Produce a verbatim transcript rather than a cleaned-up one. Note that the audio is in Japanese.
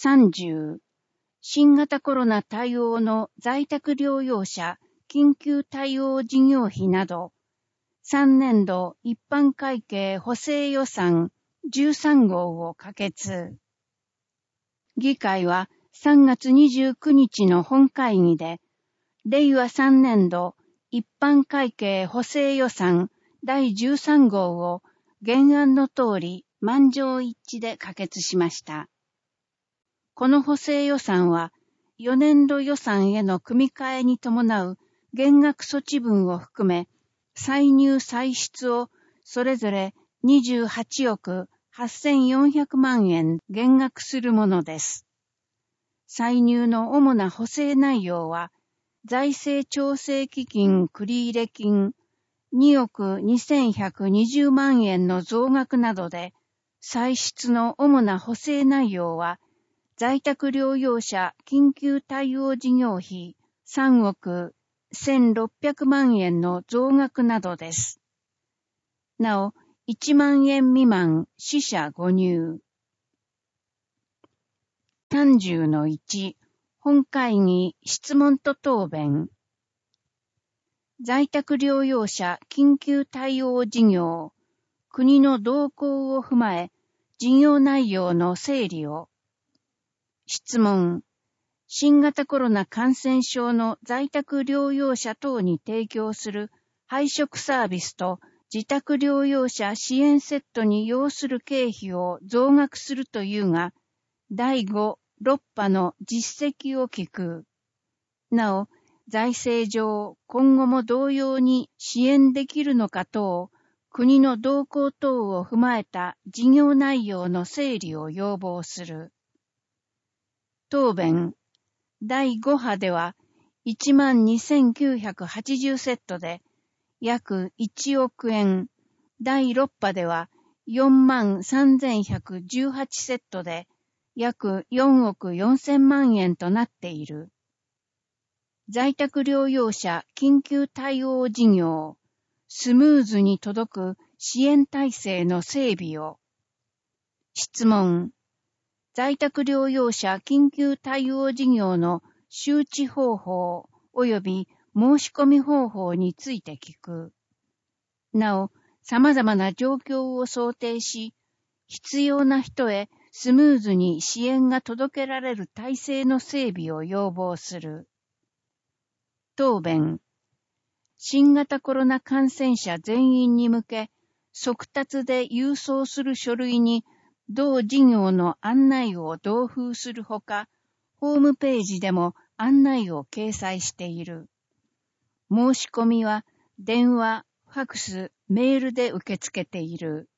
さんじゅう、新型コロナ対応の在宅療養者緊急対応事業費など、さんねんど一般会計補正予算じゅうさん号を可決。議会はさんがつにじゅうくにちの本会議で、れいわさんねんど一般会計補正予算だいじゅうさん号を原案の通り満場一致で可決しました。この補正予算は、よねんど予算への組み替えに伴う減額措置分を含め、歳入歳出をそれぞれにじゅうはちおくはっせんよんひゃくまんえん減額するものです。歳入の主な補正内容は、財政調整基金繰入金におくにせんひゃくにじゅうまんえんの増額などで、歳出の主な補正内容は、在宅療養者緊急対応事業費さんおくせんろっぴゃくまんえんの増額などです。なお、いちまんえん未満四捨五入。さんじゅうのいち、本会議質問と答弁。在宅療養者緊急対応事業、国の動向を踏まえ、事業内容の整理を。質問。新型コロナ感染症の在宅療養者等に提供する配食サービスと自宅療養者支援セットに要する経費を増額するというが、だいご、ろっぱの実績を聞く。なお、財政上、今後も同様に支援できるのか等、国の動向等を踏まえた事業内容の整理を要望する。答弁。だいご波では、いちまんにせんきゅうひゃくはちじゅうセットで、約いちおくえん。だいろっ波では、よんまんさんぜんひゃくじゅうはちセットで、約よんおくよんせんまんえんとなっている。在宅療養者緊急対応事業、スムーズに届く支援体制の整備を。質問。在宅療養者緊急対応事業の周知方法及び申し込み方法について聞く。なお、様々な状況を想定し、必要な人へスムーズに支援が届けられる体制の整備を要望する。答弁。新型コロナ感染者全員に向け、速達で郵送する書類に同事業の案内を同封するほか、ホームページでも案内を掲載している。申し込みは電話、ファクス、メールで受け付けている。